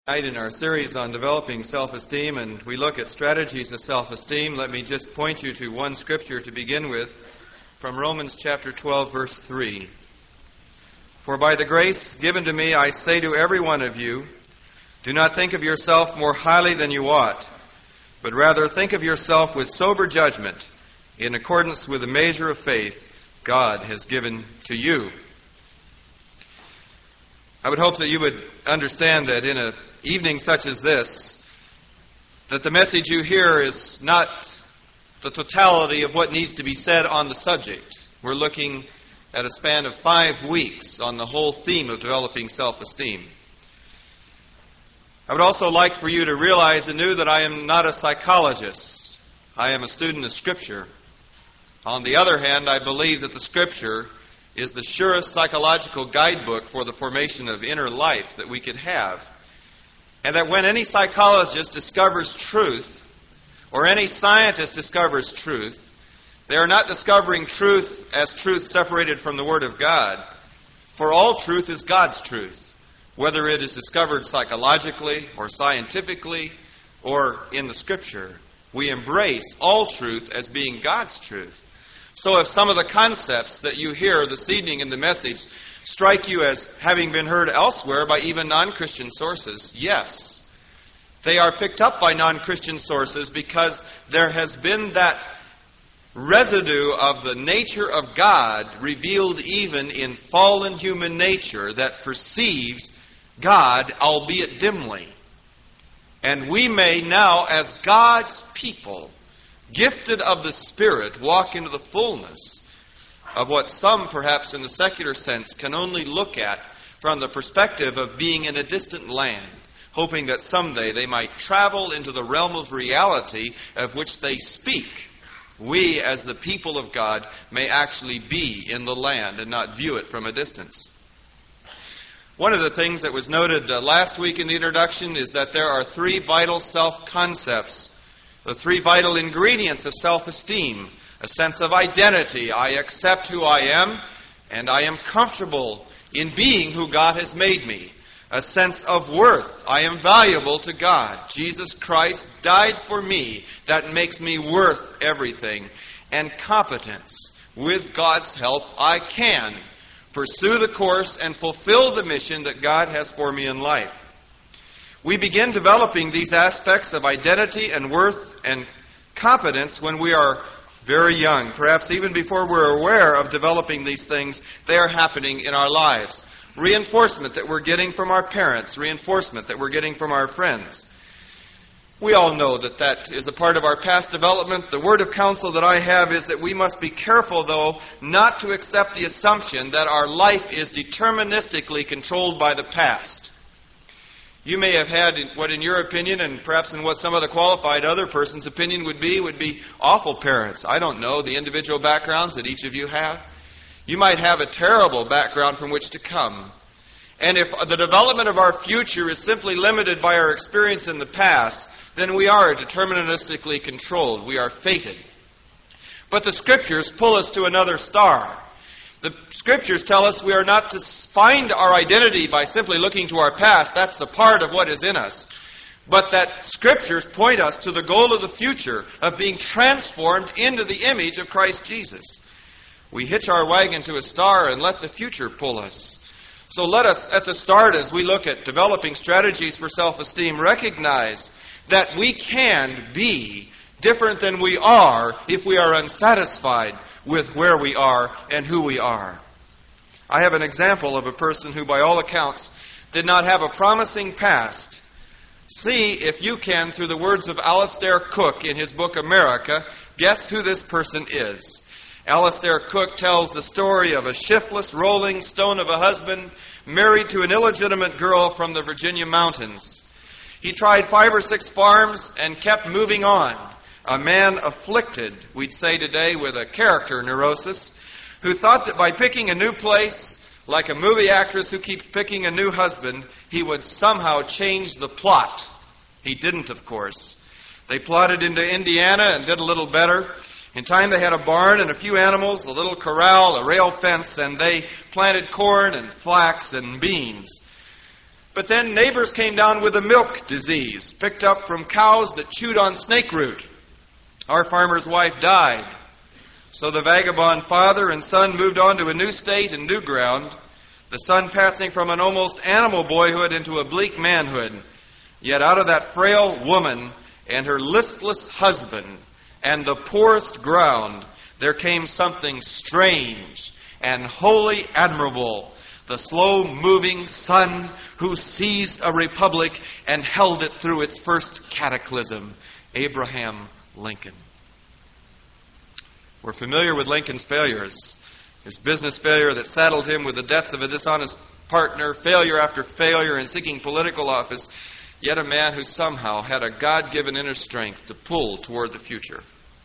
Tonight in our series on developing self-esteem, and we look at strategies of self-esteem. Let me just point you to one scripture to begin with from Romans chapter 12, verse 3. For by the grace given to me, I say to every one of you, do not think of yourself more highly than you ought, but rather think of yourself with sober judgment, in accordance with the measure of faith God has given to you. I would hope that you would understand that in an evening such as this, that the message you hear is not the totality of what needs to be said on the subject. We're looking at a span of 5 weeks on the whole theme of developing self-esteem. I would also like for you to realize anew that I am not a psychologist. I am a student of Scripture. On the other hand, I believe that the Scripture is the surest psychological guidebook for the formation of inner life that we could have. And that when any psychologist discovers truth, or any scientist discovers truth, they are not discovering truth as truth separated from the Word of God. For all truth is God's truth, whether it is discovered psychologically or scientifically or in the Scripture. We embrace all truth as being God's truth. So if some of the concepts that you hear this evening in the message strike you as having been heard elsewhere by even non-Christian sources, yes, they are picked up by non-Christian sources because there has been that residue of the nature of God revealed even in fallen human nature that perceives God, albeit dimly. And we may now, as God's people, gifted of the Spirit, walk into the fullness of what some, perhaps in the secular sense, can only look at from the perspective of being in a distant land, hoping that someday they might travel into the realm of reality of which they speak. We, as the people of God, may actually be in the land and not view it from a distance. One of the things that was noted last week in the introduction is that there are 3 vital self-concepts, the 3 vital ingredients of self-esteem: a sense of identity. I accept who I am, and I am comfortable in being who God has made me. A sense of worth. I am valuable to God. Jesus Christ died for me. That makes me worth everything. And competence. With God's help, I can pursue the course and fulfill the mission that God has for me in life. We begin developing these aspects of identity and worth and competence when we are very young. Perhaps even before we're aware of developing these things, they are happening in our lives. Reinforcement that we're getting from our parents, reinforcement that we're getting from our friends. We all know that that is a part of our past development. The word of counsel that I have is that we must be careful, though, not to accept the assumption that our life is deterministically controlled by the past. You may have had what in your opinion, and perhaps in what some other qualified other person's opinion would be awful parents. I don't know the individual backgrounds that each of you have. You might have a terrible background from which to come. And if the development of our future is simply limited by our experience in the past, then we are deterministically controlled. We are fated. But the Scriptures pull us to another star. The Scriptures tell us we are not to find our identity by simply looking to our past. That's a part of what is in us. But that Scriptures point us to the goal of the future, of being transformed into the image of Christ Jesus. We hitch our wagon to a star and let the future pull us. So let us, at the start, as we look at developing strategies for self-esteem, recognize that we can be different than we are if we are unsatisfied with where we are and who we are. I have an example of a person who, by all accounts, did not have a promising past. See if you can, through the words of Alistair Cook in his book America, guess who this person is. Alistair Cook tells the story of a shiftless, rolling stone of a husband married to an illegitimate girl from the Virginia mountains. He tried 5 or 6 farms and kept moving on. A man afflicted, we'd say today, with a character neurosis, who thought that by picking a new place, like a movie actress who keeps picking a new husband, he would somehow change the plot. He didn't, of course. They plotted into Indiana and did a little better. In time they had a barn and a few animals, a little corral, a rail fence, and they planted corn and flax and beans. But then neighbors came down with a milk disease, picked up from cows that chewed on snake root. Our farmer's wife died. So the vagabond father and son moved on to a new state and new ground, the son passing from an almost animal boyhood into a bleak manhood. Yet out of that frail woman and her listless husband and the poorest ground, there came something strange and wholly admirable. The slow-moving son who seized a republic and held it through its first cataclysm, Abraham Lincoln. We're familiar with Lincoln's failures. His business failure that saddled him with the debts of a dishonest partner, failure after failure in seeking political office, yet a man who somehow had a God-given inner strength to pull toward the future.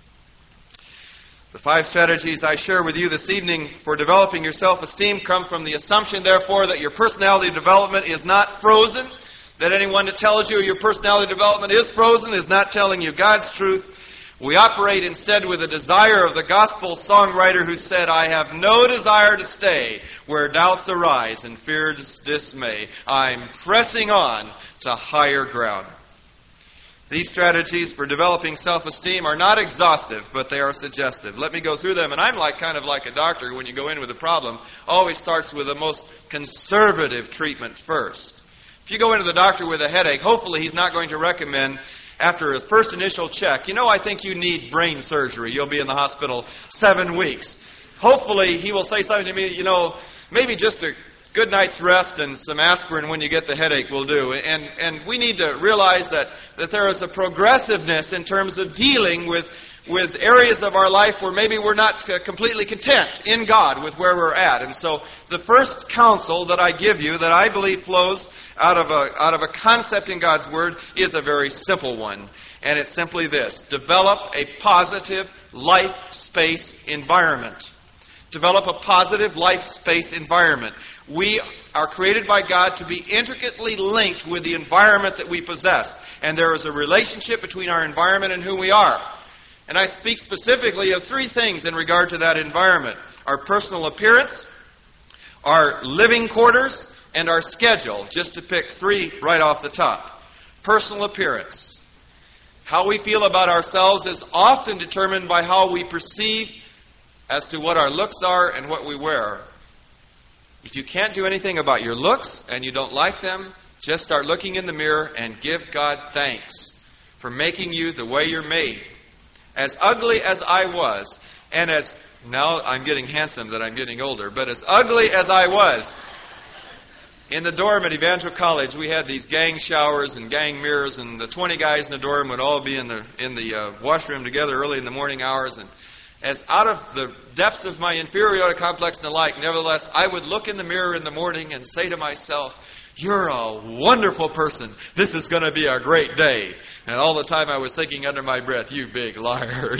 The 5 strategies I share with you this evening for developing your self-esteem come from the assumption, therefore, that your personality development is not frozen, that anyone that tells you your personality development is frozen is not telling you God's truth. We operate instead with a desire of the gospel songwriter who said, I have no desire to stay where doubts arise and fears dismay. I'm pressing on to higher ground. These strategies for developing self-esteem are not exhaustive, but they are suggestive. Let me go through them. And I'm kind of like a doctor when you go in with a problem, always starts with the most conservative treatment first. If you go into the doctor with a headache, hopefully he's not going to recommend, after his first initial check, I think you need brain surgery. You'll be in the hospital 7 weeks. Hopefully he will say something to me, maybe just a good night's rest and some aspirin when you get the headache will do. And we need to realize that there is a progressiveness in terms of dealing with areas of our life where maybe we're not completely content in God with where we're at. And so the first counsel that I give you that I believe flows out of a concept in God's Word is a very simple one. And it's simply this: develop a positive life space environment. Develop a positive life space environment. We are created by God to be intricately linked with the environment that we possess. And there is a relationship between our environment and who we are. And I speak specifically of 3 things in regard to that environment: our personal appearance, our living quarters, and our schedule, just to pick 3 right off the top. Personal appearance. How we feel about ourselves is often determined by how we perceive as to what our looks are and what we wear. If you can't do anything about your looks and you don't like them, just start looking in the mirror and give God thanks for making you the way you're made. As ugly as I was, and as now I'm getting handsome that I'm getting older, but as ugly as I was, in the dorm at Evangel College, we had these gang showers and gang mirrors, and the 20 guys in the dorm would all be in the washroom together early in the morning hours. And as out of the depths of my inferiority complex and the like, nevertheless, I would look in the mirror in the morning and say to myself, "You're a wonderful person. This is going to be a great day." And all the time I was thinking under my breath, "You big liar,"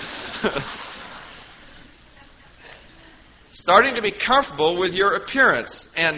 Starting to be comfortable with your appearance, and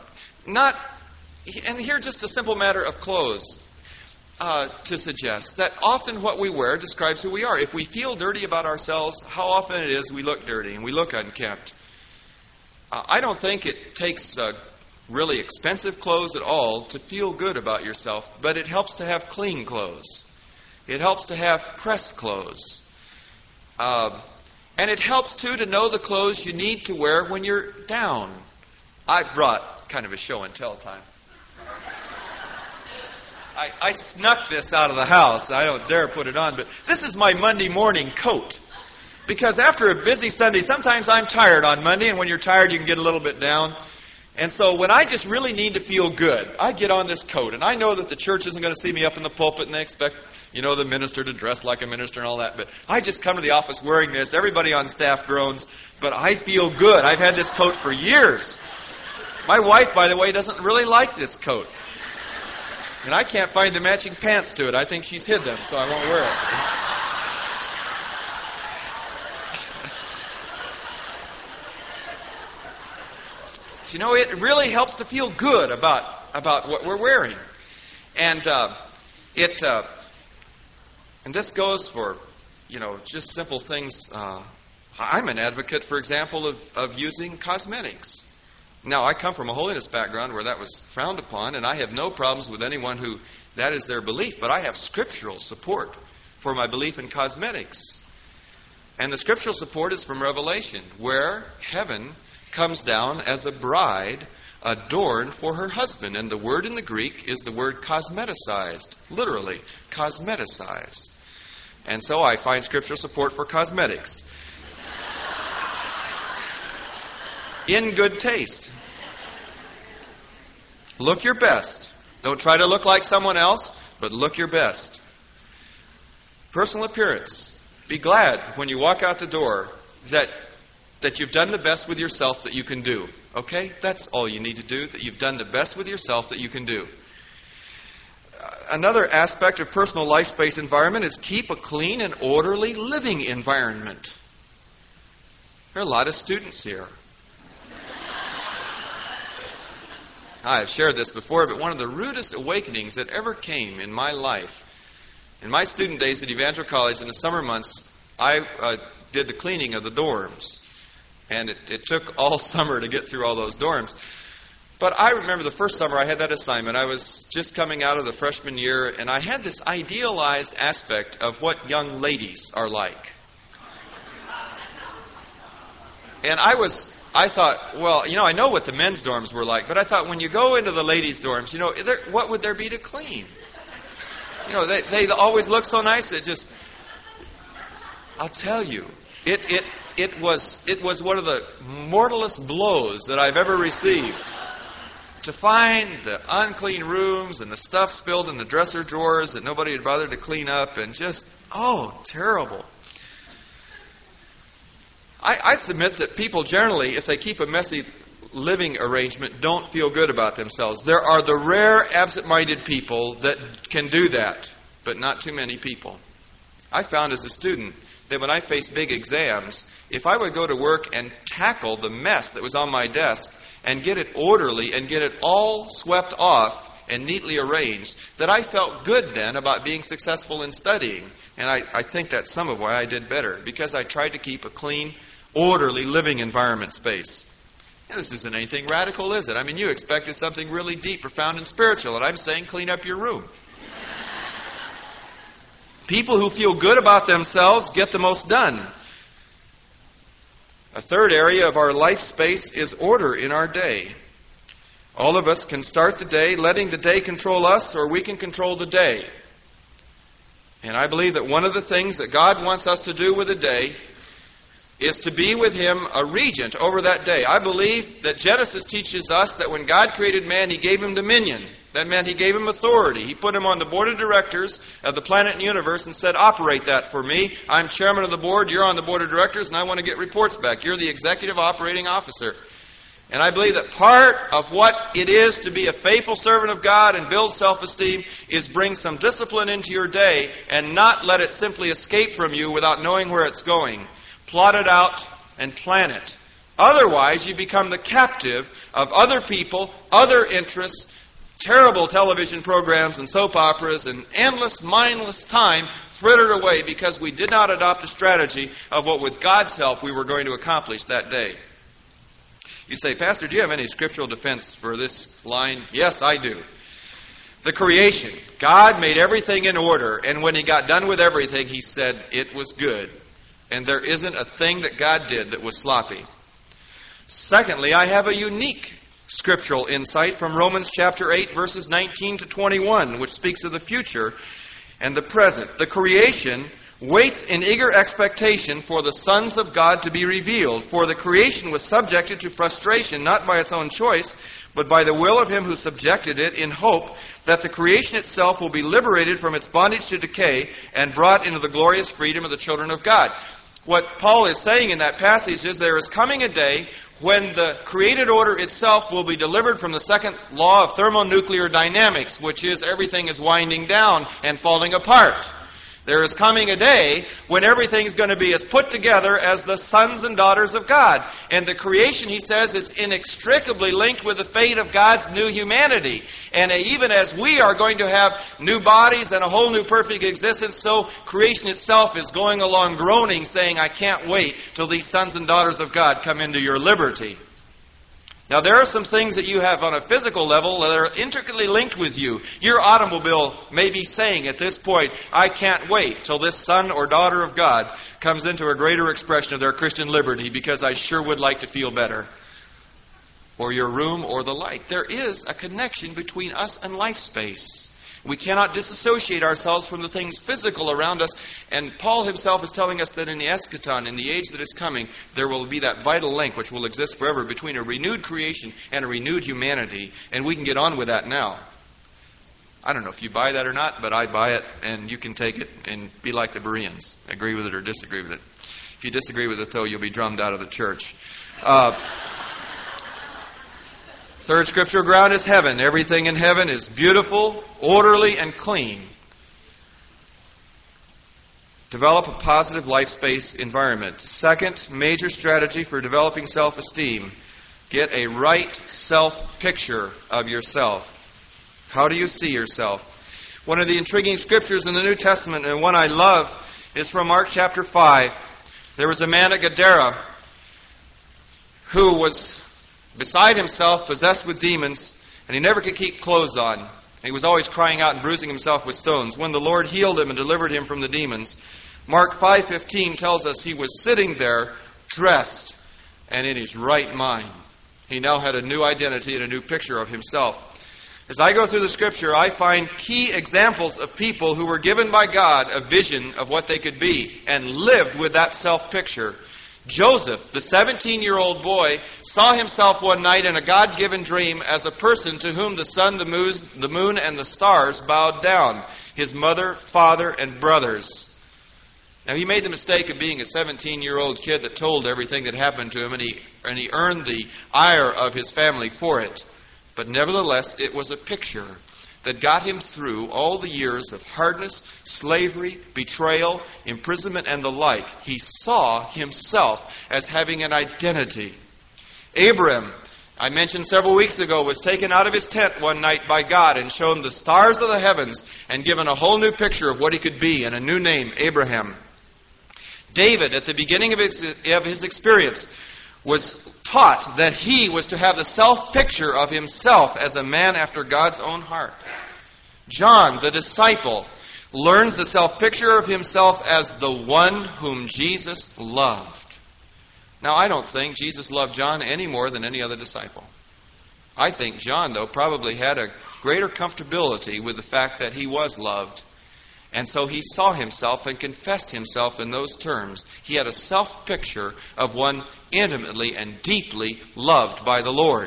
here just a simple matter of clothes to suggest that often what we wear describes who we are. If we feel dirty about ourselves, how often it is we look dirty and we look unkempt. I don't think it takes really expensive clothes at all to feel good about yourself, but it helps to have clean clothes. It helps to have pressed clothes. And it helps, too, to know the clothes you need to wear when you're down. I brought kind of a show and tell time. I snuck this out of the house. I don't dare put it on, but this is my Monday morning coat. Because after a busy Sunday, sometimes I'm tired on Monday, and when you're tired, you can get a little bit down. And so when I just really need to feel good, I get on this coat. And I know that the church isn't going to see me up in the pulpit, and they expect, the minister to dress like a minister and all that. But I just come to the office wearing this. Everybody on staff groans, but I feel good. I've had this coat for years. My wife, by the way, doesn't really like this coat. And I can't find the matching pants to it. I think she's hid them, so I won't wear it. It really helps to feel good about what we're wearing. And and this goes for, just simple things. I'm an advocate, for example, of using cosmetics. Now, I come from a holiness background where that was frowned upon, and I have no problems with anyone who that is their belief, but I have scriptural support for my belief in cosmetics. And the scriptural support is from Revelation, where heaven comes down as a bride adorned for her husband. And the word in the Greek is the word cosmeticized, literally, cosmeticized. And so I find scriptural support for cosmetics. In good taste. Look your best. Don't try to look like someone else, but look your best. Personal appearance. Be glad when you walk out the door that you've done the best with yourself that you can do. Okay? That's all you need to do, that you've done the best with yourself that you can do. Another aspect of personal life space environment is keep a clean and orderly living environment. There are a lot of students here. I've shared this before, but one of the rudest awakenings that ever came in my life, in my student days at Evangel College in the summer months, I did the cleaning of the dorms. And it took all summer to get through all those dorms. But I remember the first summer I had that assignment. I was just coming out of the freshman year, and I had this idealized aspect of what young ladies are like. And I thought, well, I know what the men's dorms were like, but I thought when you go into the ladies' dorms, what would there be to clean? They always look so nice. I'll tell you, it was one of the mortalest blows that I've ever received. To find the unclean rooms and the stuff spilled in the dresser drawers that nobody had bothered to clean up, and terrible. I submit that people generally, if they keep a messy living arrangement, don't feel good about themselves. There are the rare absent-minded people that can do that, but not too many people. I found as a student that when I faced big exams, if I would go to work and tackle the mess that was on my desk and get it orderly and get it all swept off and neatly arranged, that I felt good then about being successful in studying. And I think that's some of why I did better, because I tried to keep a clean, orderly living environment space. And this isn't anything radical, is it? I mean, you expected something really deep, profound, and spiritual, and I'm saying clean up your room. People who feel good about themselves get the most done. A third area of our life space is order in our day. All of us can start the day letting the day control us, or we can control the day. And I believe that one of the things that God wants us to do with the day is to be with Him a regent over that day. I believe that Genesis teaches us that when God created man, He gave him dominion. That meant He gave him authority. He put him on the board of directors of the planet and universe and said, operate that for me. I'm chairman of the board, you're on the board of directors, and I want to get reports back. You're the executive operating officer. And I believe that part of what it is to be a faithful servant of God and build self-esteem is bring some discipline into your day and not let it simply escape from you without knowing where it's going. Plot it out and plan it. Otherwise, you become the captive of other people, other interests, terrible television programs and soap operas, and endless, mindless time frittered away because we did not adopt a strategy of what, with God's help, we were going to accomplish that day. You say, Pastor, do you have any scriptural defense for this line? Yes, I do. The creation. God made everything in order, and when He got done with everything, He said it was good. And there isn't a thing that God did that was sloppy. Secondly, I have a unique scriptural insight from Romans chapter 8, verses 19 to 21, which speaks of the future and the present. The creation waits in eager expectation for the sons of God to be revealed. For the creation was subjected to frustration, not by its own choice, but by the will of Him who subjected it, in hope that the creation itself will be liberated from its bondage to decay and brought into the glorious freedom of the children of God. What Paul is saying in that passage is there is coming a day when the created order itself will be delivered from the second law of thermonuclear dynamics, which is everything is winding down and falling apart. There is coming a day when everything is going to be as put together as the sons and daughters of God. And the creation, he says, is inextricably linked with the fate of God's new humanity. And even as we are going to have new bodies and a whole new perfect existence, so creation itself is going along groaning, saying, I can't wait till these sons and daughters of God come into your liberty. Now, there are some things that you have on a physical level that are intricately linked with you. Your automobile may be saying at this point, I can't wait till this son or daughter of God comes into a greater expression of their Christian liberty because I sure would like to feel better. Or your room or the like. There is a connection between us and life space. We cannot disassociate ourselves from the things physical around us. And Paul himself is telling us that in the eschaton, in the age that is coming, there will be that vital link which will exist forever between a renewed creation and a renewed humanity. And we can get on with that now. I don't know if you buy that or not, but I buy it, and you can take it and be like the Bereans. Agree with it or disagree with it. If you disagree with it, though, you'll be drummed out of the church. Third scriptural ground is heaven. Everything in heaven is beautiful, orderly, and clean. Develop a positive life space environment. Second major strategy for developing self-esteem. Get a right self-picture of yourself. How do you see yourself? One of the intriguing scriptures in the New Testament, and one I love, is from Mark chapter 5. There was a man at Gadara who was beside himself, possessed with demons, and he never could keep clothes on. He was always crying out and bruising himself with stones. When the Lord healed him and delivered him from the demons, Mark 5:15 tells us he was sitting there, dressed, and in his right mind. He now had a new identity and a new picture of himself. As I go through the Scripture, I find key examples of people who were given by God a vision of what they could be and lived with that self-picture. Joseph, the 17-year-old boy, saw himself one night in a God-given dream as a person to whom the sun, the moon, and the stars bowed down. His mother, father, and brothers. Now, he made the mistake of being a 17-year-old kid that told everything that happened to him, and he earned the ire of his family for it. But nevertheless, it was a picture that got him through all the years of hardness, slavery, betrayal, imprisonment, and the like. He saw himself as having an identity. Abraham, I mentioned several weeks ago, was taken out of his tent one night by God and shown the stars of the heavens and given a whole new picture of what he could be and a new name, Abraham. David, at the beginning of his experience, was taught that he was to have the self-picture of himself as a man after God's own heart. John, the disciple, learns the self-picture of himself as the one whom Jesus loved. Now, I don't think Jesus loved John any more than any other disciple. I think John, though, probably had a greater comfortability with the fact that he was loved. And so he saw himself and confessed himself in those terms. He had a self-picture of one intimately and deeply loved by the Lord.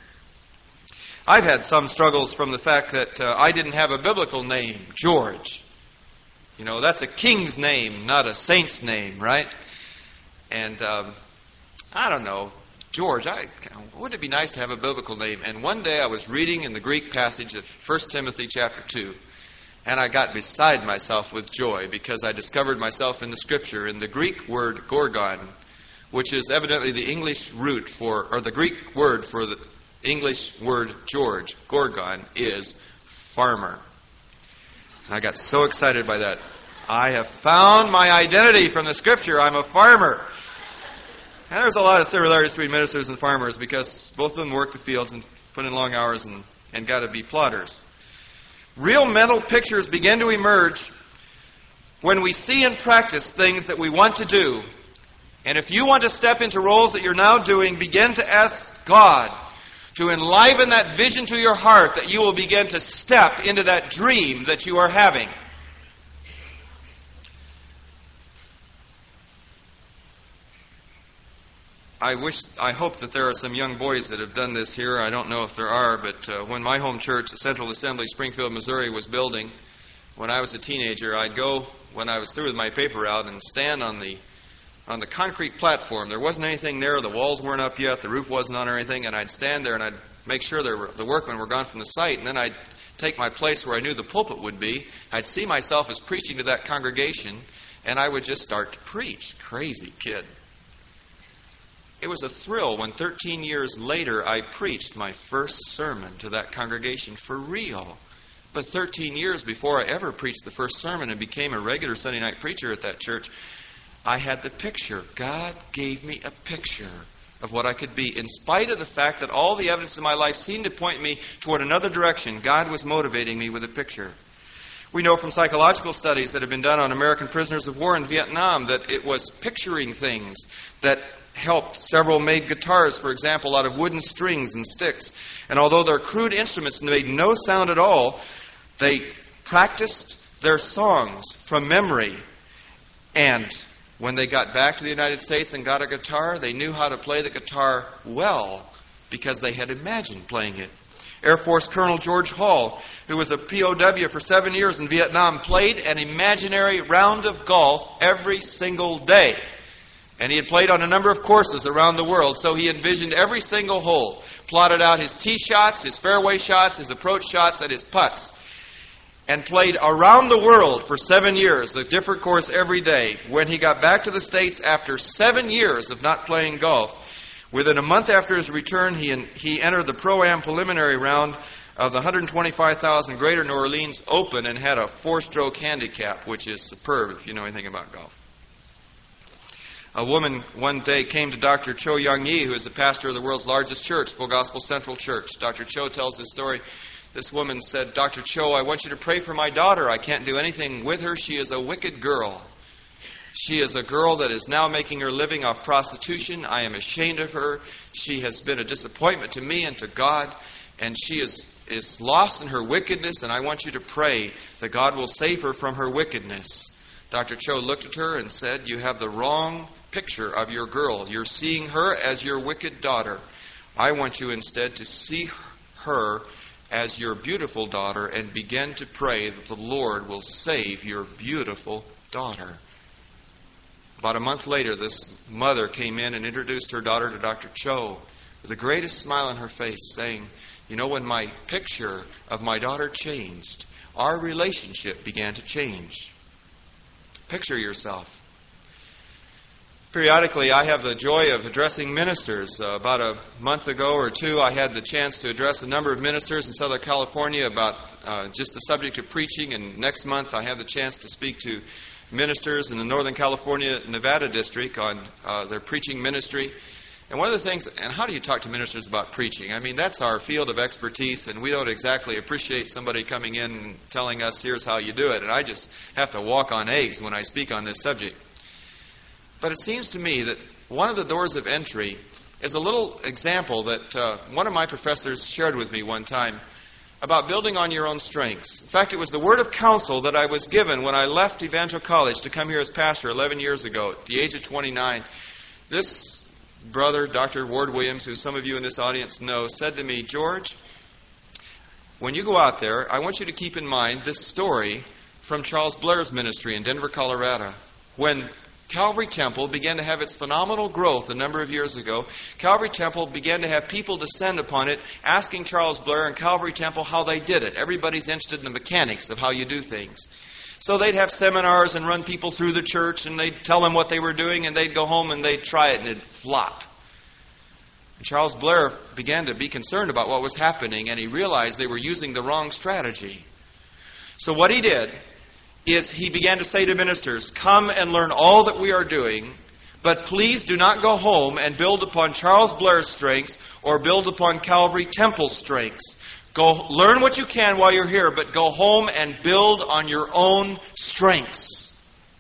I've had some struggles from the fact that I didn't have a biblical name, George. You know, that's a king's name, not a saint's name, right? And I don't know, George, wouldn't it be nice to have a biblical name? And one day I was reading in the Greek passage of 1 Timothy chapter 2. And I got beside myself with joy because I discovered myself in the Scripture in the Greek word gorgon, which is evidently the English root for, or the Greek word for the English word George. Gorgon is farmer. And I got so excited by that. I have found my identity from the Scripture. I'm a farmer. And there's a lot of similarities between ministers and farmers because both of them work the fields and put in long hours and got to be plodders. Real mental pictures begin to emerge when we see and practice things that we want to do. And if you want to step into roles that you're now doing, begin to ask God to enliven that vision to your heart that you will begin to step into that dream that you are having. I hope that there are some young boys that have done this here. I don't know if there are, but when my home church, the Central Assembly, Springfield, Missouri, was building, when I was a teenager, I'd go, when I was through with my paper route, and stand on the concrete platform. There wasn't anything there. The walls weren't up yet. The roof wasn't on or anything. And I'd stand there and I'd make sure the workmen were gone from the site. And then I'd take my place where I knew the pulpit would be. I'd see myself as preaching to that congregation, and I would just start to preach. Crazy kid. It was a thrill when 13 years later I preached my first sermon to that congregation for real. But 13 years before I ever preached the first sermon and became a regular Sunday night preacher at that church, I had the picture. God gave me a picture of what I could be. In spite of the fact that all the evidence in my life seemed to point me toward another direction, God was motivating me with a picture. We know from psychological studies that have been done on American prisoners of war in Vietnam that it was picturing things that helped. Several made guitars, for example, out of wooden strings and sticks. And although their crude instruments made no sound at all, they practiced their songs from memory. And when they got back to the United States and got a guitar, they knew how to play the guitar well because they had imagined playing it. Air Force Colonel George Hall, who was a POW for 7 years in Vietnam, played an imaginary round of golf every single day. And he had played on a number of courses around the world, so he envisioned every single hole, plotted out his tee shots, his fairway shots, his approach shots, and his putts, and played around the world for 7 years, a different course every day. When he got back to the States after 7 years of not playing golf, within a month after his return, he entered the Pro-Am preliminary round of the 125,000 Greater New Orleans Open and had a 4-stroke handicap, which is superb if you know anything about golf. A woman one day came to Dr. Cho Young-yi, who is the pastor of the world's largest church, Full Gospel Central Church. Dr. Cho tells this story. This woman said, "Dr. Cho, I want you to pray for my daughter. I can't do anything with her. She is a wicked girl. She is a girl that is now making her living off prostitution. I am ashamed of her. She has been a disappointment to me and to God, and she is lost in her wickedness, and I want you to pray that God will save her from her wickedness." Dr. Cho looked at her and said, "You have the wrong picture of your girl. You're seeing her as your wicked daughter. I want you instead to see her as your beautiful daughter and begin to pray that the Lord will save your beautiful daughter." About a month later, this mother came in and introduced her daughter to Dr. Cho with the greatest smile on her face, saying, "You know, when my picture of my daughter changed, our relationship began to change." Picture yourself. Periodically, I have the joy of addressing ministers. About a month ago or two, I had the chance to address a number of ministers in Southern California about just the subject of preaching, and next month I have the chance to speak to ministers in the Northern California, Nevada district on their preaching ministry. And one of the things, and how do you talk to ministers about preaching? I mean, that's our field of expertise, and we don't exactly appreciate somebody coming in and telling us, "Here's how you do it." And I just have to walk on eggs when I speak on this subject. But it seems to me that one of the doors of entry is a little example that one of my professors shared with me one time about building on your own strengths. In fact, it was the word of counsel that I was given when I left Evangel College to come here as pastor 11 years ago at the age of 29. This brother, Dr. Ward Williams, who some of you in this audience know, said to me, "George, when you go out there, I want you to keep in mind this story from Charles Blair's ministry in Denver, Colorado. When Calvary Temple began to have its phenomenal growth a number of years ago, Calvary Temple began to have people descend upon it asking Charles Blair and Calvary Temple how they did it. Everybody's interested in the mechanics of how you do things. So they'd have seminars and run people through the church, and they'd tell them what they were doing, and they'd go home and they'd try it, and it'd flop. And Charles Blair began to be concerned about what was happening, and he realized they were using the wrong strategy. So what he did is he began to say to ministers, "Come and learn all that we are doing, but please do not go home and build upon Charles Blair's strengths or build upon Calvary Temple's strengths. Go learn what you can while you're here, but go home and build on your own strengths."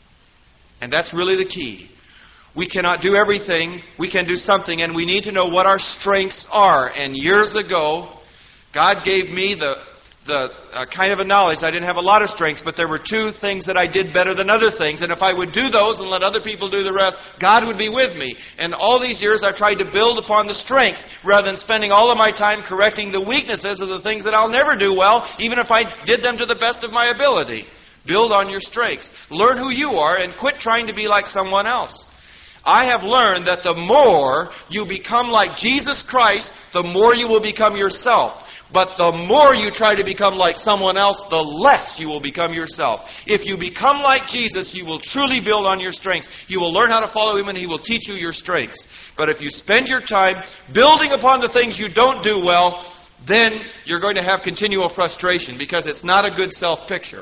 And that's really the key. We cannot do everything. We can do something, and we need to know what our strengths are. And years ago, God gave me the kind of a knowledge. I didn't have a lot of strengths, but there were two things that I did better than other things. And if I would do those and let other people do the rest, God would be with me. And all these years I've tried to build upon the strengths rather than spending all of my time correcting the weaknesses of the things that I'll never do well, even if I did them to the best of my ability. Build on your strengths. Learn who you are and quit trying to be like someone else. I have learned that the more you become like Jesus Christ, the more you will become yourself. But the more you try to become like someone else, the less you will become yourself. If you become like Jesus, you will truly build on your strengths. You will learn how to follow Him, and He will teach you your strengths. But if you spend your time building upon the things you don't do well, then you're going to have continual frustration because it's not a good self-picture.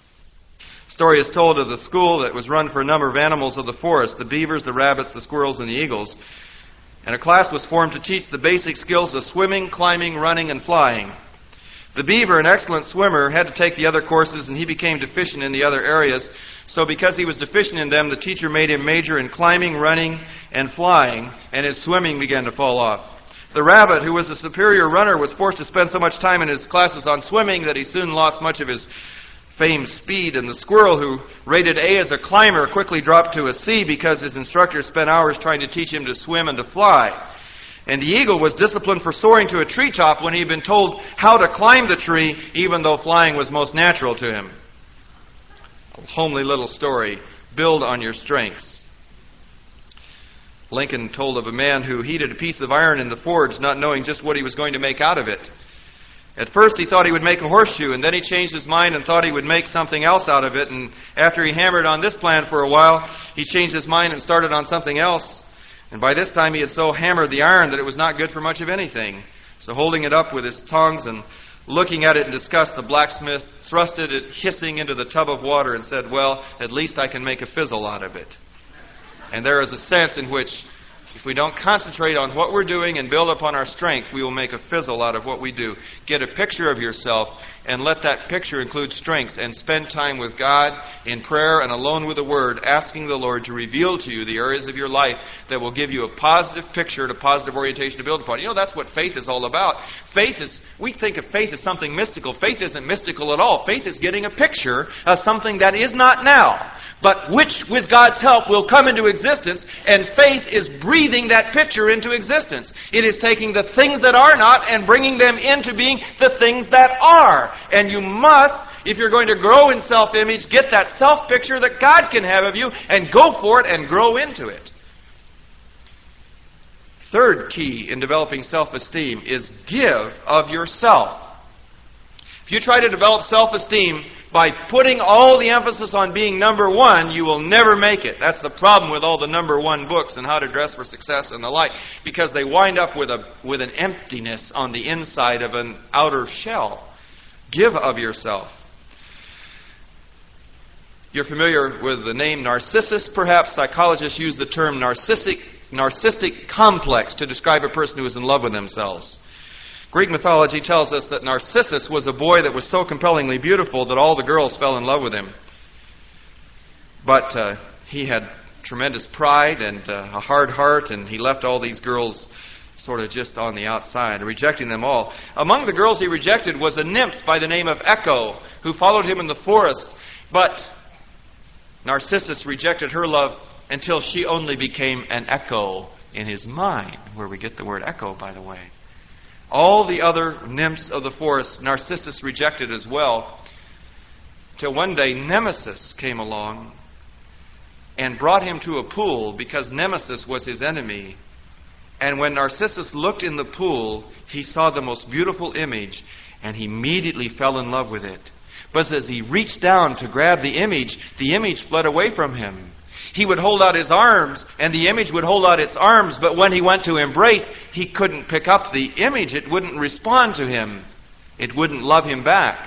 Story is told of the school that was run for a number of animals of the forest, the beavers, the rabbits, the squirrels, and the eagles. and a class was formed to teach the basic skills of swimming, climbing, running, and flying. The beaver, an excellent swimmer, had to take the other courses, and he became deficient in the other areas. So because he was deficient in them, the teacher made him major in climbing, running, and flying, and his swimming began to fall off. The rabbit, who was a superior runner, was forced to spend so much time in his classes on swimming that he soon lost much of his famed speed. And the squirrel, who rated A as a climber, quickly dropped to a C because his instructor spent hours trying to teach him to swim and to fly. And the eagle was disciplined for soaring to a treetop when he had been told how to climb the tree, even though flying was most natural to him. A homely little story. Build on your strengths. Lincoln told of a man who heated a piece of iron in the forge, not knowing just what he was going to make out of it. At first he thought he would make a horseshoe, and then he changed his mind and thought he would make something else out of it. And after he hammered on this plan for a while, he changed his mind and started on something else. And by this time he had so hammered the iron that it was not good for much of anything. So holding it up with his tongs and looking at it in disgust, the blacksmith thrusted it hissing into the tub of water and said, "Well, at least I can make a fizzle out of it." And there is a sense in which if we don't concentrate on what we're doing and build upon our strength, we will make a fizzle out of what we do. Get a picture of yourself and let that picture include strengths, and spend time with God in prayer and alone with the Word, asking the Lord to reveal to you the areas of your life that will give you a positive picture and a positive orientation to build upon. You know, that's what faith is all about. We think of faith as something mystical. Faith isn't mystical at all. Faith is getting a picture of something that is not now, but which, with God's help, will come into existence, and faith is breathing that picture into existence. It is taking the things that are not and bringing them into being the things that are. And you must, if you're going to grow in self-image, get that self-picture that God can have of you and go for it and grow into it. Third key in developing self-esteem is give of yourself. If you try to develop self-esteem by putting all the emphasis on being number one, you will never make it. That's the problem with all the number one books and how to dress for success and the like, because they wind up with an emptiness on the inside of an outer shell. Give of yourself. You're familiar with the name Narcissus, perhaps. Psychologists use the term narcissistic complex to describe a person who is in love with themselves. Greek mythology tells us that Narcissus was a boy that was so compellingly beautiful that all the girls fell in love with him. But he had tremendous pride and a hard heart, and he left all these girls sort of just on the outside, rejecting them all. Among the girls he rejected was a nymph by the name of Echo, who followed him in the forest. But Narcissus rejected her love until she only became an echo in his mind, where we get the word echo, by the way. All the other nymphs of the forest Narcissus rejected as well, till one day Nemesis came along and brought him to a pool because Nemesis was his enemy. And when Narcissus looked in the pool, he saw the most beautiful image, and he immediately fell in love with it. But as he reached down to grab the image fled away from him. He would hold out his arms, and the image would hold out its arms, but when he went to embrace, he couldn't pick up the image. It wouldn't respond to him. It wouldn't love him back.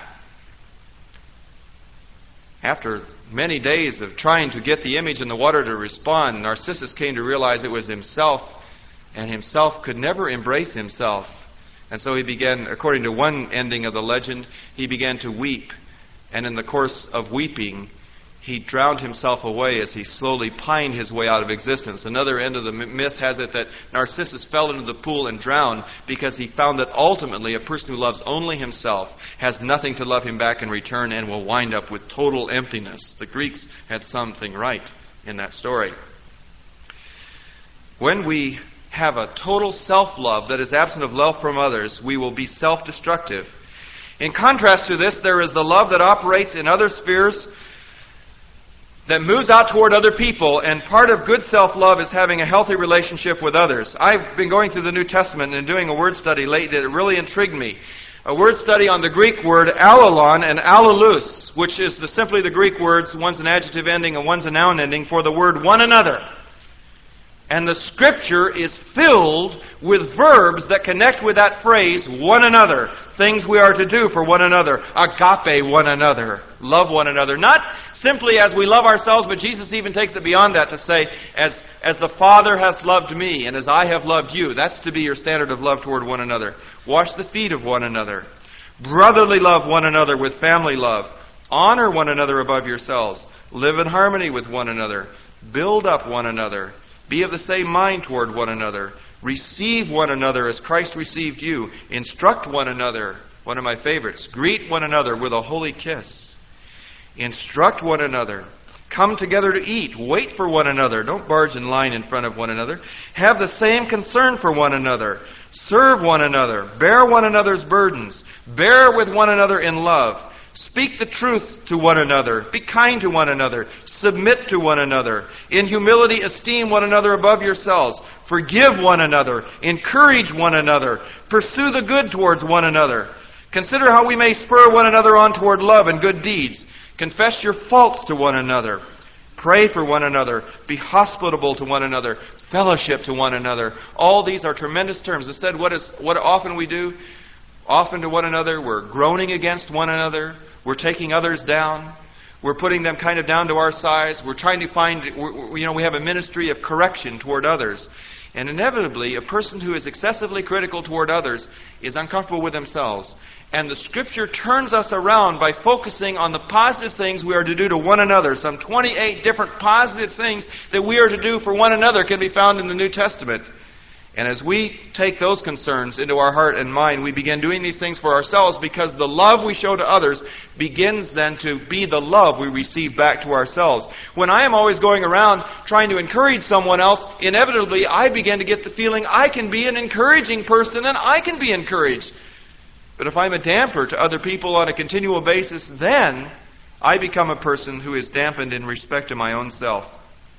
After many days of trying to get the image in the water to respond, Narcissus came to realize it was himself, and himself could never embrace himself. And so he began, according to one ending of the legend, he began to weep. And in the course of weeping, he drowned himself away as he slowly pined his way out of existence. Another end of the myth has it that Narcissus fell into the pool and drowned because he found that ultimately a person who loves only himself has nothing to love him back in return and will wind up with total emptiness. The Greeks had something right in that story. When we have a total self-love that is absent of love from others, we will be self-destructive. In contrast to this, there is the love that operates in other spheres, that moves out toward other people, and part of good self-love is having a healthy relationship with others. I've been going through the New Testament and doing a word study lately that really intrigued me. A word study on the Greek word allelon and allelous, which is simply the Greek words, one's an adjective ending and one's a noun ending, for the word one another. And the Scripture is filled with verbs that connect with that phrase, one another. Things we are to do for one another. Agape one another. Love one another. Not simply as we love ourselves, but Jesus even takes it beyond that to say, as the Father hath loved me, and as I have loved you. That's to be your standard of love toward one another. Wash the feet of one another. Brotherly love one another with family love. Honor one another above yourselves. Live in harmony with one another. Build up one another. Be of the same mind toward one another. Receive one another as Christ received you. Instruct one another. One of my favorites. Greet one another with a holy kiss. Instruct one another. Come together to eat. Wait for one another. Don't barge in line in front of one another. Have the same concern for one another. Serve one another. Bear one another's burdens. Bear with one another in love. Speak the truth to one another. Be kind to one another. Submit to one another. In humility, esteem one another above yourselves. Forgive one another. Encourage one another. Pursue the good towards one another. Consider how we may spur one another on toward love and good deeds. Confess your faults to one another. Pray for one another. Be hospitable to one another. Fellowship to one another. All these are tremendous terms. Instead, what often we do? Often to one another, we're groaning against one another. We're taking others down. We're putting them kind of down to our size. We're trying to find, we have a ministry of correction toward others. And inevitably, a person who is excessively critical toward others is uncomfortable with themselves. And the Scripture turns us around by focusing on the positive things we are to do to one another. Some 28 different positive things that we are to do for one another can be found in the New Testament. And as we take those concerns into our heart and mind, we begin doing these things for ourselves because the love we show to others begins then to be the love we receive back to ourselves. When I am always going around trying to encourage someone else, inevitably I begin to get the feeling I can be an encouraging person and I can be encouraged. But if I'm a damper to other people on a continual basis, then I become a person who is dampened in respect to my own self.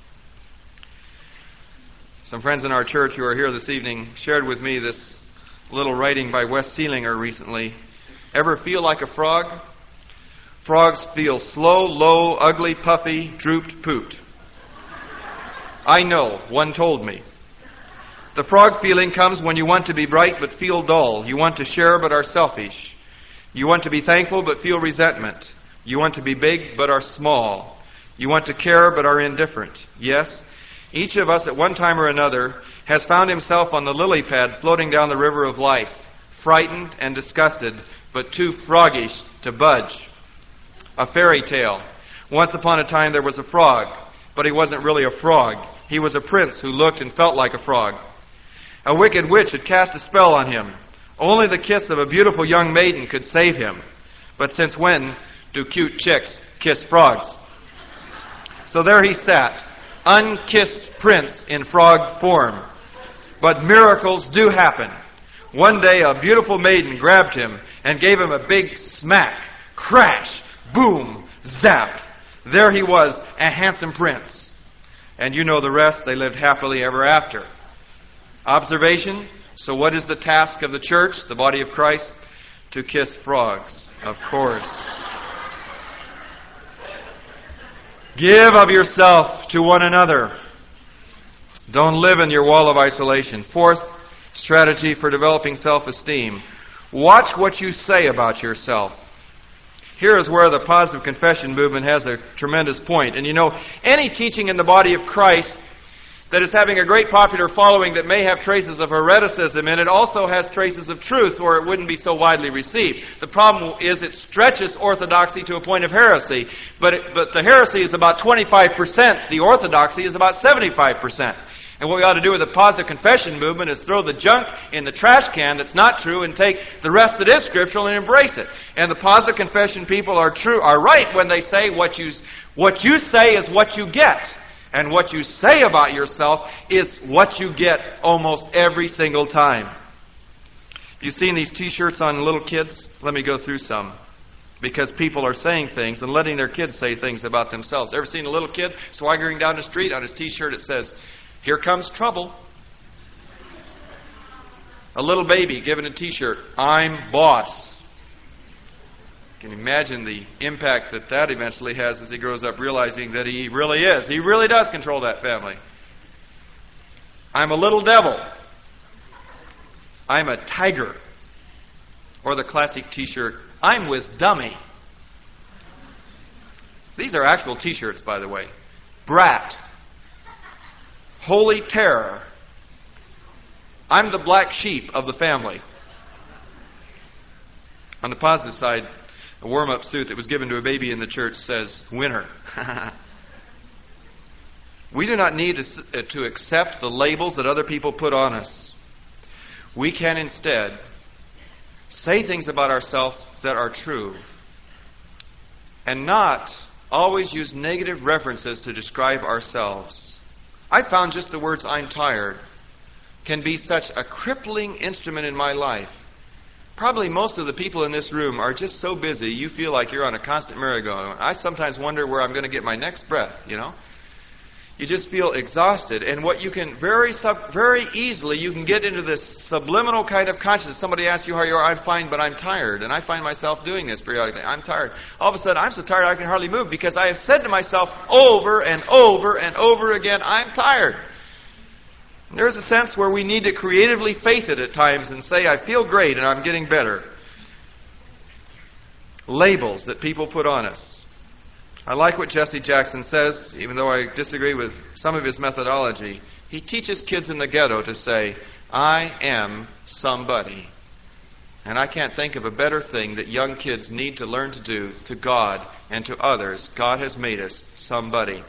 Some friends in our church who are here this evening shared with me this little writing by Wes Seelinger recently. Ever feel like a frog? Frogs feel slow, low, ugly, puffy, drooped, pooped. I know, one told me. The frog feeling comes when you want to be bright but feel dull. You want to share but are selfish. You want to be thankful but feel resentment. You want to be big but are small. You want to care but are indifferent. Yes, each of us at one time or another has found himself on the lily pad floating down the river of life, frightened and disgusted, but too froggish to budge. A fairy tale. Once upon a time there was a frog, but he wasn't really a frog. He was a prince who looked and felt like a frog. A wicked witch had cast a spell on him. Only the kiss of a beautiful young maiden could save him. But since when do cute chicks kiss frogs? So there he sat, unkissed prince in frog form. But miracles do happen. One day a beautiful maiden grabbed him and gave him a big smack. Crash! Boom! Zap! There he was, a handsome prince. And you know the rest. They lived happily ever after. Observation. So what is the task of the church, the body of Christ? To kiss frogs, of course. Give of yourself to one another. Don't live in your wall of isolation. Fourth strategy for developing self-esteem. Watch what you say about yourself. Here is where the positive confession movement has a tremendous point. And you know, any teaching in the body of Christ that is having a great popular following that may have traces of hereticism in it also has traces of truth, or it wouldn't be so widely received. The problem is it stretches orthodoxy to a point of heresy, but the heresy is about 25%, the orthodoxy is about 75%. And what we ought to do with the positive confession movement is throw the junk in the trash can that's not true and take the rest that is scriptural and embrace it. And the positive confession people are right when they say what you say is what you get. And what you say about yourself is what you get almost every single time. You've seen these t-shirts on little kids? Let me go through some. Because people are saying things and letting their kids say things about themselves. Ever seen a little kid swaggering down the street? On his t-shirt it says, "Here comes trouble." A little baby given a t-shirt, "I'm boss." Can you imagine the impact that eventually has as he grows up realizing that he really is. He really does control that family. I'm a little devil. I'm a tiger. Or the classic t-shirt, I'm with dummy. These are actual t-shirts, by the way. Brat. Holy terror. I'm the black sheep of the family. On the positive side, a warm-up suit that was given to a baby in the church says, winner. We do not need to accept the labels that other people put on us. We can instead say things about ourselves that are true and not always use negative references to describe ourselves. I found just the words "I'm tired" can be such a crippling instrument in my life. Probably most of the people in this room are just so busy you feel like you're on a constant merry-go-round. I sometimes wonder where I'm going to get my next breath, You just feel exhausted. And what you can very easily, you can get into this subliminal kind of consciousness. Somebody asks you how you are, I'm fine, but I'm tired. And I find myself doing this periodically. I'm tired. All of a sudden, I'm so tired I can hardly move because I have said to myself over and over and over again, I'm tired. And there's a sense where we need to creatively faith it at times and say, I feel great and I'm getting better. Labels that people put on us. I like what Jesse Jackson says, even though I disagree with some of his methodology. He teaches kids in the ghetto to say, I am somebody. And I can't think of a better thing that young kids need to learn to do to God and to others. God has made us somebody.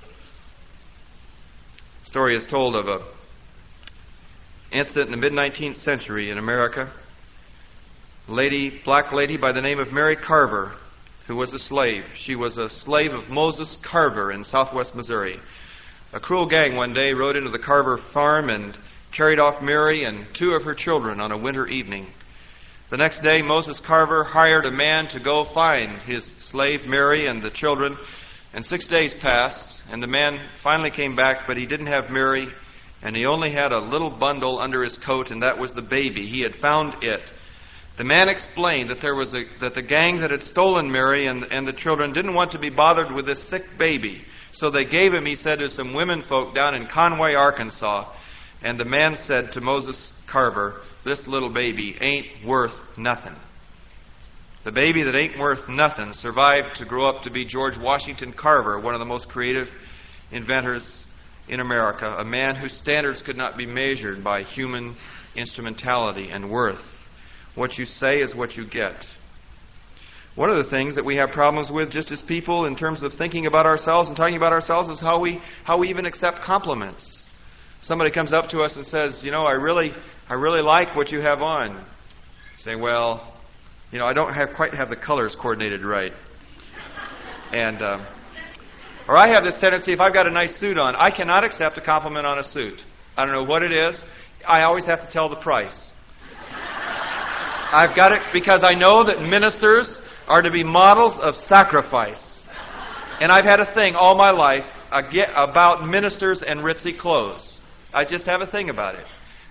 A story is told of an incident in the mid-19th century in America. A black lady by the name of Mary Carver, who was a slave. She was a slave of Moses Carver in southwest Missouri. A cruel gang one day rode into the Carver farm and carried off Mary and 2 of her children on a winter evening. The next day, Moses Carver hired a man to go find his slave Mary and the children, and 6 days passed, and the man finally came back, but he didn't have Mary, and he only had a little bundle under his coat, and that was the baby. He had found it. The man explained that that the gang that had stolen Mary and the children didn't want to be bothered with this sick baby. So they gave him, he said, to some women folk down in Conway, Arkansas. And the man said to Moses Carver, this little baby ain't worth nothing. The baby that ain't worth nothing survived to grow up to be George Washington Carver, one of the most creative inventors in America, a man whose standards could not be measured by human instrumentality and worth. What you say is what you get. One of the things that we have problems with just as people in terms of thinking about ourselves and talking about ourselves is how we even accept compliments. Somebody comes up to us and says, I really like what you have on. Say, well, I don't quite have the colors coordinated right. And or I have this tendency, if I've got a nice suit on, I cannot accept a compliment on a suit. I don't know what it is. I always have to tell the price. I've got it because I know that ministers are to be models of sacrifice. And I've had a thing all my life about ministers and ritzy clothes. I just have a thing about it.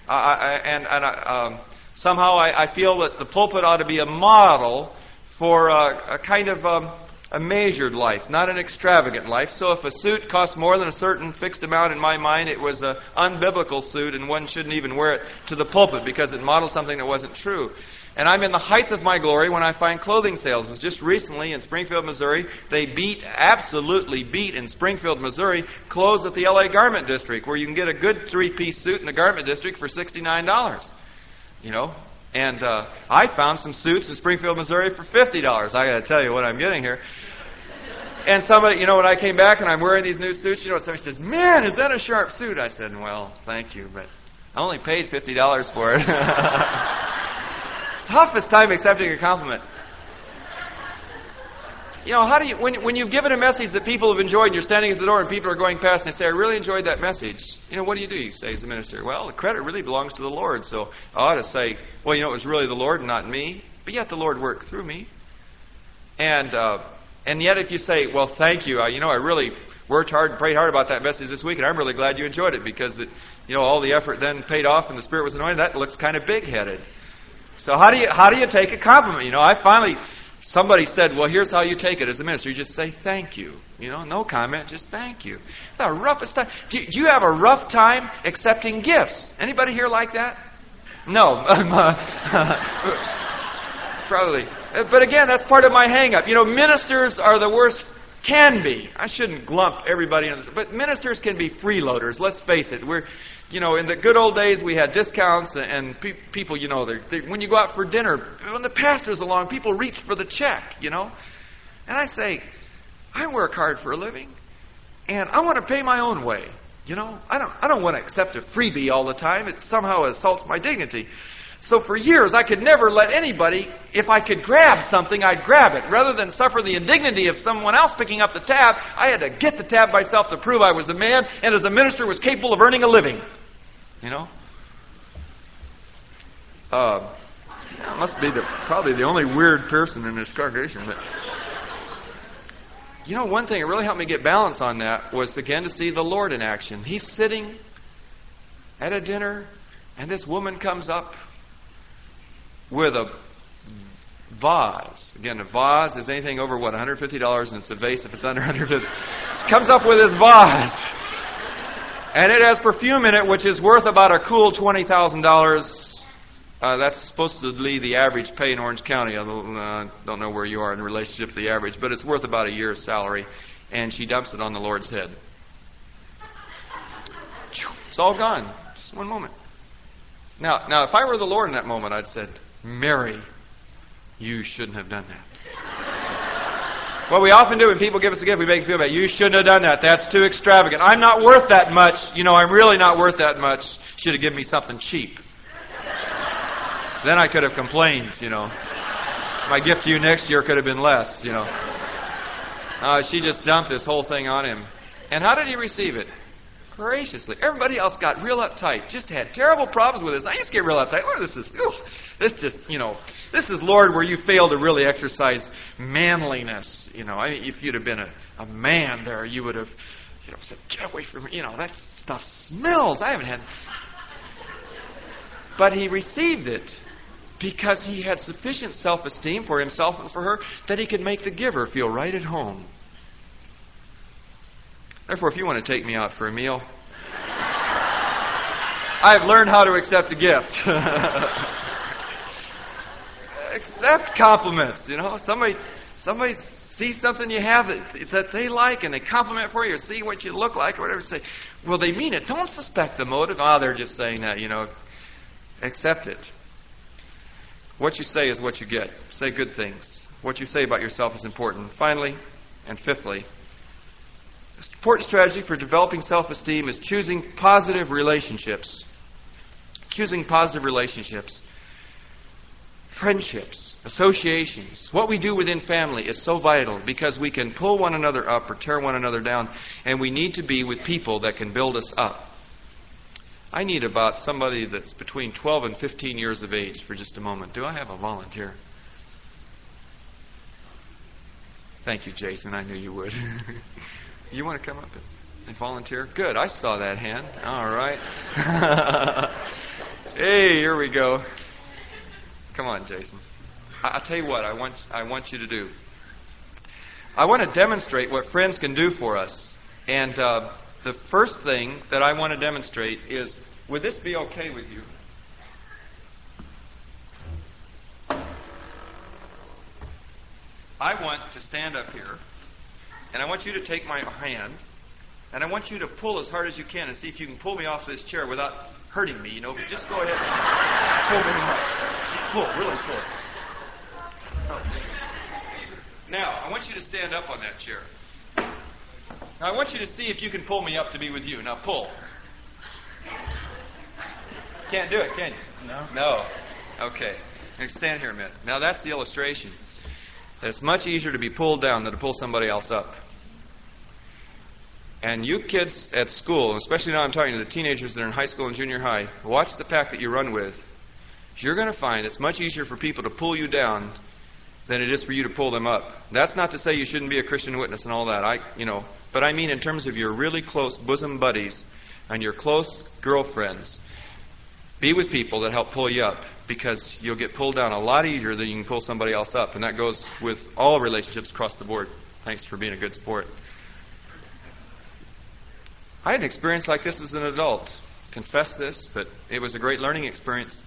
Somehow I feel that the pulpit ought to be a model for a kind of a measured life, not an extravagant life. So if a suit costs more than a certain fixed amount, in my mind, it was an unbiblical suit, and one shouldn't even wear it to the pulpit because it modeled something that wasn't true. And I'm in the height of my glory when I find clothing sales. It's just recently in Springfield, Missouri, they absolutely beat in Springfield, Missouri, clothes at the LA Garment District, where you can get a good 3-piece suit in the Garment District for $69. And I found some suits in Springfield, Missouri for $50. I got to tell you what I'm getting here. And somebody, when I came back and I'm wearing these new suits, somebody says, man, is that a sharp suit? I said, well, thank you, but I only paid $50 for it. Toughest time accepting a compliment. How do you, when you've given a message that people have enjoyed and you're standing at the door and people are going past and they say, I really enjoyed that message. What do? You say as a minister, well, the credit really belongs to the Lord. So I ought to say, well, it was really the Lord and not me. But yet the Lord worked through me. And yet if you say, well, thank you, I really worked hard and prayed hard about that message this week and I'm really glad you enjoyed it because all the effort then paid off and the Spirit was anointed, that looks kind of big-headed. So how do you take a compliment? I finally Somebody said, well, here's how you take it as a minister. You just say thank you. No comment, just thank you. The roughest time. Do you have a rough time accepting gifts? Anybody here like that? No. Probably. But again, that's part of my hang-up. Ministers are the worst. Can be. I shouldn't lump everybody in this. But ministers can be freeloaders. Let's face it. We're, in the good old days, we had discounts and people, when you go out for dinner, when the pastor's along, people reach for the check, And I say, I work hard for a living, and I want to pay my own way. I don't want to accept a freebie all the time. It somehow assaults my dignity. So for years, I could never let anybody, if I could grab something, I'd grab it. Rather than suffer the indignity of someone else picking up the tab, I had to get the tab myself to prove I was a man, and as a minister was capable of earning a living. I must be probably the only weird person in this congregation. But one thing that really helped me get balance on that was, again, to see the Lord in action. He's sitting at a dinner, and this woman comes up with a vase. Again, a vase is anything over, $150, and it's a vase if it's under $150. She comes up with this vase. And it has perfume in it, which is worth about a cool $20,000. That's supposedly the average pay in Orange County. I don't know where you are in relationship to the average, but it's worth about a year's salary. And she dumps it on the Lord's head. It's all gone. Just one moment. Now, if I were the Lord in that moment, I'd said, Mary, you shouldn't have done that. What we often do when people give us a gift, we make them feel bad. You shouldn't have done that. That's too extravagant. I'm not worth that much. I'm really not worth that much. Should have given me something cheap. Then I could have complained, My gift to you next year could have been less, She just dumped this whole thing on him. And how did he receive it? Graciously. Everybody else got real uptight. Just had terrible problems with this. I used to get real uptight. Lord, this is Lord where you fail to really exercise manliness. If you'd have been a man there, you would have, said, get away from me. That stuff smells. I haven't had. But he received it because he had sufficient self-esteem for himself and for her that he could make the giver feel right at home. Therefore, if you want to take me out for a meal, I've learned how to accept a gift. Accept compliments. Somebody sees something you have that they like and they compliment for you or see what you look like or whatever. Say, well, they mean it. Don't suspect the motive. They're just saying that, Accept it. What you say is what you get. Say good things. What you say about yourself is important. Finally, and fifthly, an important strategy for developing self-esteem is choosing positive relationships. Choosing positive relationships. Friendships, associations, what we do within family is so vital because we can pull one another up or tear one another down, and we need to be with people that can build us up. I need about somebody that's between 12 and 15 years of age for just a moment. Do I have a volunteer? Thank you, Jason. I knew you would. You want to come up and volunteer? Good. I saw that hand. All right. Hey, here we go. Come on, Jason. I'll tell you what I want you to do. I want to demonstrate what friends can do for us. And the first thing that I want to demonstrate is, would this be okay with you? I want to stand up here, and I want you to take my hand, and I want you to pull as hard as you can and see if you can pull me off this chair without hurting me, but just go ahead and pull me up. Pull, really pull. Now, I want you to stand up on that chair. Now, I want you to see if you can pull me up to be with you. Now, pull. Can't do it, can you? No. Okay. Now, stand here a minute. Now, that's the illustration. It's much easier to be pulled down than to pull somebody else up. And you kids at school, especially now I'm talking to the teenagers that are in high school and junior high, watch the pack that you run with. You're going to find it's much easier for people to pull you down than it is for you to pull them up. That's not to say you shouldn't be a Christian witness and all that. But I mean in terms of your really close bosom buddies and your close girlfriends. Be with people that help pull you up, because you'll get pulled down a lot easier than you can pull somebody else up. And that goes with all relationships across the board. Thanks for being a good sport. I had an experience like this as an adult. Confess this, but it was a great learning experience.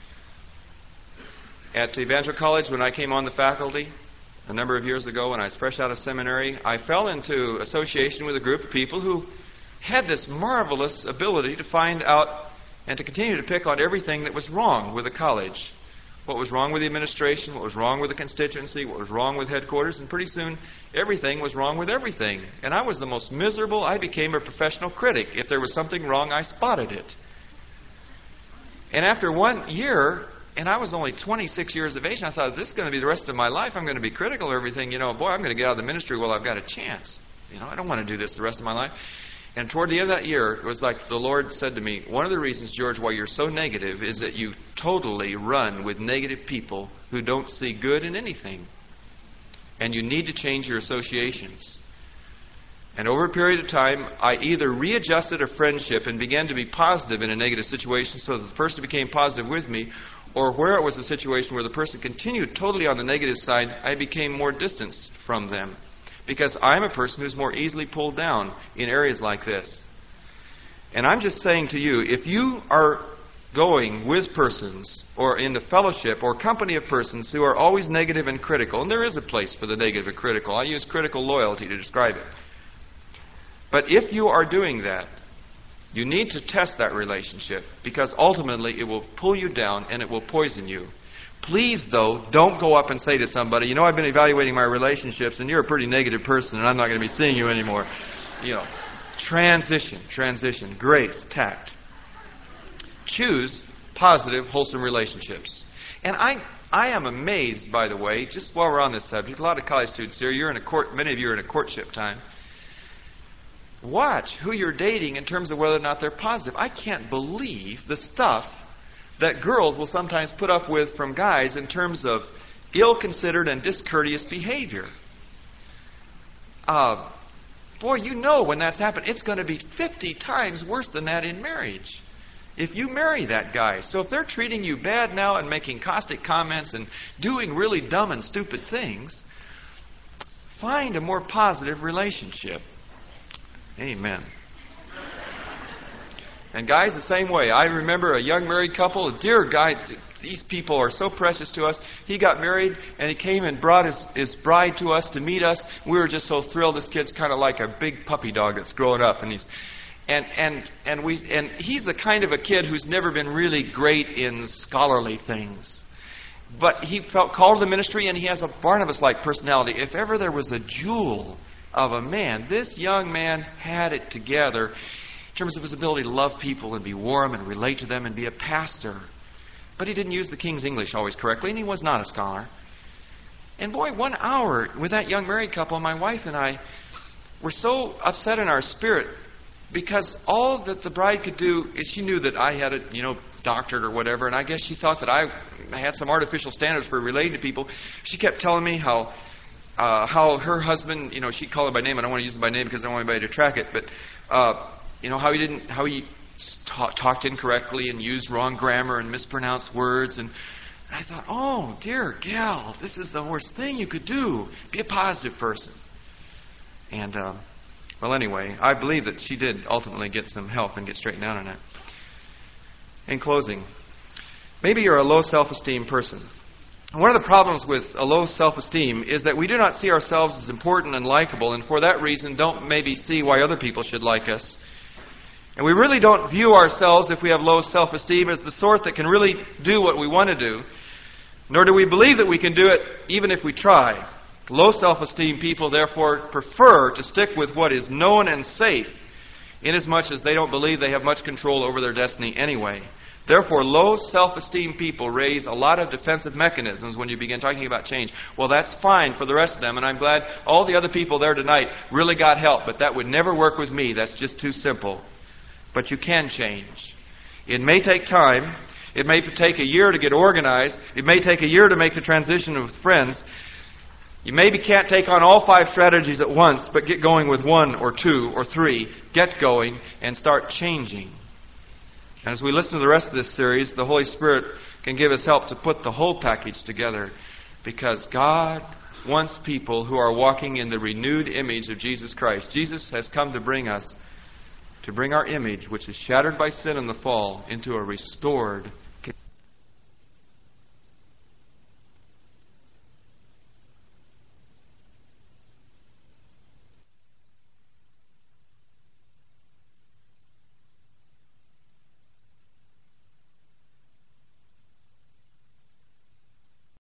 At Evangel College, when I came on the faculty a number of years ago, when I was fresh out of seminary, I fell into association with a group of people who had this marvelous ability to find out and to continue to pick on everything that was wrong with the college. What was wrong with the administration, what was wrong with the constituency, what was wrong with headquarters, and pretty soon everything was wrong with everything. And I was the most miserable. I became a professional critic. If there was something wrong, I spotted it. And after 1 year, and I was only 26 years of age, and I thought, this is going to be the rest of my life. I'm going to be critical of everything. Boy, I'm going to get out of the ministry while I've got a chance. I don't want to do this the rest of my life. And toward the end of that year, it was like the Lord said to me, one of the reasons, George, why you're so negative is that you totally run with negative people who don't see good in anything. And you need to change your associations. And over a period of time, I either readjusted a friendship and began to be positive in a negative situation so that the person became positive with me, or where it was a situation where the person continued totally on the negative side, I became more distanced from them. Because I'm a person who's more easily pulled down in areas like this. And I'm just saying to you, if you are going with persons or in the fellowship or company of persons who are always negative and critical, and there is a place for the negative and critical. I use critical loyalty to describe it. But if you are doing that, you need to test that relationship, because ultimately it will pull you down and it will poison you. Please, though, don't go up and say to somebody, I've been evaluating my relationships and you're a pretty negative person and I'm not going to be seeing you anymore. Transition, grace, tact. Choose positive, wholesome relationships. And I am amazed, by the way, just while we're on this subject, a lot of college students here, many of you are in a courtship time. Watch who you're dating in terms of whether or not they're positive. I can't believe the stuff that girls will sometimes put up with from guys in terms of ill-considered and discourteous behavior. Boy, when that's happened, it's going to be 50 times worse than that in marriage if you marry that guy. So if they're treating you bad now and making caustic comments and doing really dumb and stupid things, find a more positive relationship. Amen. And guys, the same way. I remember a young married couple, a dear guy, these people are so precious to us. He got married and he came and brought his bride to us to meet us. We were just so thrilled. This kid's kind of like a big puppy dog that's growing up, and he's the kind of a kid who's never been really great in scholarly things. But he felt called to the ministry, and he has a Barnabas-like personality. If ever there was a jewel of a man, this young man had it together in terms of his ability to love people and be warm and relate to them and be a pastor. But he didn't use the King's English always correctly, and he was not a scholar. And boy, 1 hour with that young married couple, my wife and I were so upset in our spirit, because all that the bride could do is she knew that I had it, doctored or whatever, and I guess she thought that I had some artificial standards for relating to people. She kept telling me how her husband, she'd call him by name. I don't want to use him by name because I don't want anybody to track it, but how he talked incorrectly and used wrong grammar and mispronounced words. And I thought, oh, dear gal, this is the worst thing you could do. Be a positive person. And, anyway, I believe that she did ultimately get some help and get straightened out on it. In closing, maybe you're a low self-esteem person. One of the problems with a low self-esteem is that we do not see ourselves as important and likable, and for that reason don't maybe see why other people should like us. And we really don't view ourselves, if we have low self-esteem, as the sort that can really do what we want to do, nor do we believe that we can do it even if we try. Low self-esteem people, therefore, prefer to stick with what is known and safe, inasmuch as they don't believe they have much control over their destiny anyway. Therefore, low self-esteem people raise a lot of defensive mechanisms when you begin talking about change. Well, that's fine for the rest of them, and I'm glad all the other people there tonight really got help, but that would never work with me. That's just too simple. But you can change. It may take time. It may take a year to get organized. It may take a year to make the transition with friends. You maybe can't take on all 5 strategies at once, but get going with 1 or 2 or 3. Get going and start changing. As we listen to the rest of this series, the Holy Spirit can give us help to put the whole package together, because God wants people who are walking in the renewed image of Jesus Christ. Jesus has come to bring our image, which is shattered by sin and the fall, into a restored